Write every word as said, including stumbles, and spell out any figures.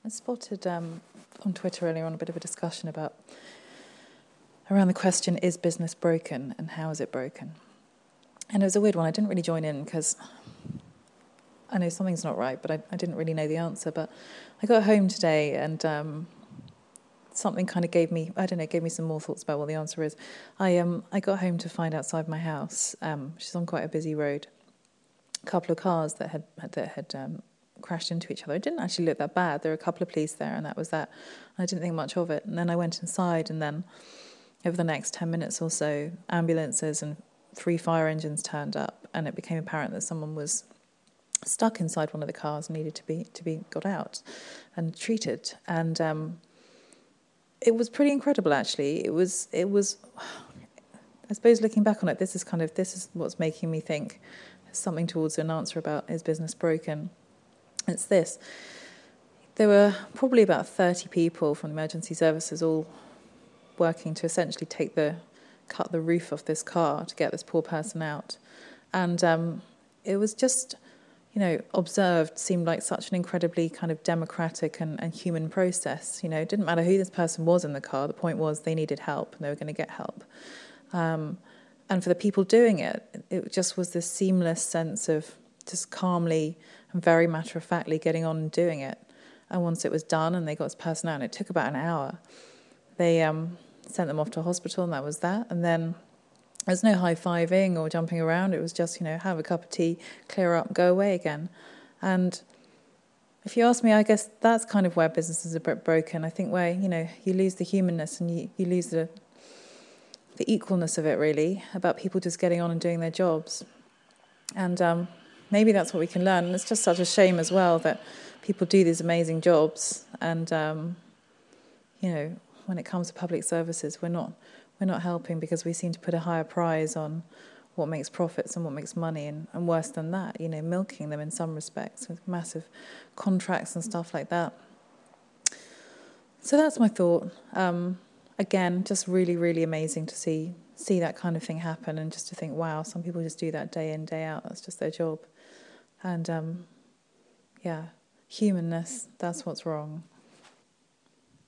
I spotted um, on Twitter earlier on a bit of a discussion about around the question, is business broken and how is it broken? And it was a weird one. I didn't really join in because I know something's not right, but I, I didn't really know the answer. But I got home today and um, something kind of gave me, I don't know, gave me some more thoughts about what the answer is. I um I got home to find outside my house, um, which is on quite a busy road, a couple of cars that had that had um, crashed into each other. It didn't actually look that bad. There were a couple of police there, and that was that. I didn't think much of it. And then I went inside, and then over the next ten minutes or so, ambulances and three fire engines turned up, and it became apparent that someone was stuck inside one of the cars and needed to be to be got out and treated. And um, it was pretty incredible, actually. It was it was. I suppose looking back on it, this is kind of this is what's making me think something towards an answer about, is business broken? It's this. There were probably about thirty people from the emergency services all working to essentially take the cut the roof off this car to get this poor person out. And um, it was just, you know, observed, seemed like such an incredibly kind of democratic and, and human process. You know, it didn't matter who this person was in the car. The point was they needed help and they were going to get help. Um, and for the people doing it, it just was this seamless sense of just calmly and very matter-of-factly getting on and doing it. And once it was done and they got this person out, and it took about an hour, they um, sent them off to hospital, and that was that. And then there's no high-fiving or jumping around. It was just, you know, have a cup of tea, clear up, go away again. And if you ask me, I guess that's kind of where businesses are broken. I think where, you know, you lose the humanness and you, you lose the the equalness of it, really, about people just getting on and doing their jobs. And um, maybe that's what we can learn. And it's just such a shame as well that people do these amazing jobs, and um, you know, when it comes to public services, we're not we're not helping because we seem to put a higher prize on what makes profits and what makes money, and, and worse than that, you know, milking them in some respects with massive contracts and stuff like that. So that's my thought. Um, again, just really, really amazing to see see that kind of thing happen, and just to think, wow, some people just do that day in, day out. That's just their job. And um, yeah, humanness, that's what's wrong.